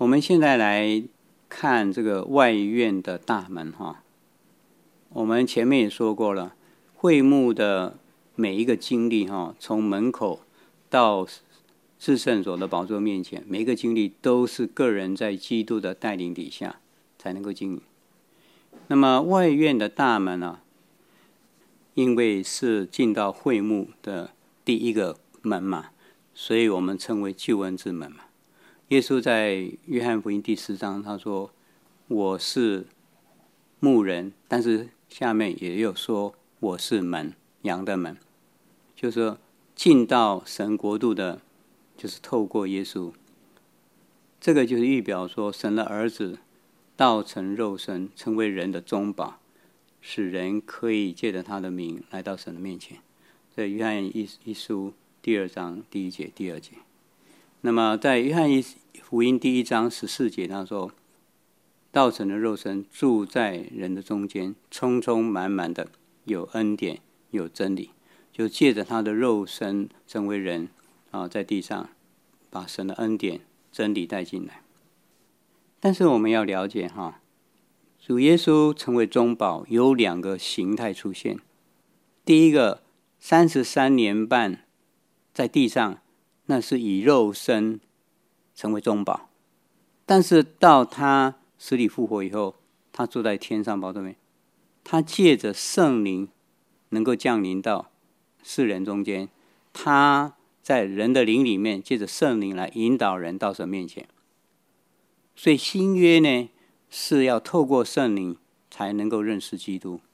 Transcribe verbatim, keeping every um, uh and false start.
我们现在来看这个外院的大门哈。我们前面也说过了，会幕的每一个经历哈，从门口到至圣所的宝座面前，每一个经历都是个人在基督的带领底下才能够经历。那么外院的大门呢、啊，因为是进到会幕的第一个门嘛，所以我们称为救恩之门嘛。耶稣在约翰福音第四章他说，我是牧人，但是下面也有说我是门，羊的门，就是说进到神国度的就是透过耶稣。这个就是预表说神的儿子道成肉身，成为人的中保，使人可以借着他的名来到神的面前。在约翰一一书第二章第一节第二节。那么在约翰一福音第一章十四节他说，道成的肉身住在人的中间，充充满满的有恩典有真理，就借着他的肉身成为人啊，在地上把神的恩典真理带进来。但是我们要了解哈，主耶稣成为中保有两个形态出现。第一个，三十三年半在地上，那是以肉身成为中保，但是到他死里复活以后，他坐在天上宝座面，他借着圣灵能够降临到世人中间，他在人的灵里面借着圣灵来引导人到神面前。所以新约呢，是要透过圣灵才能够认识基督。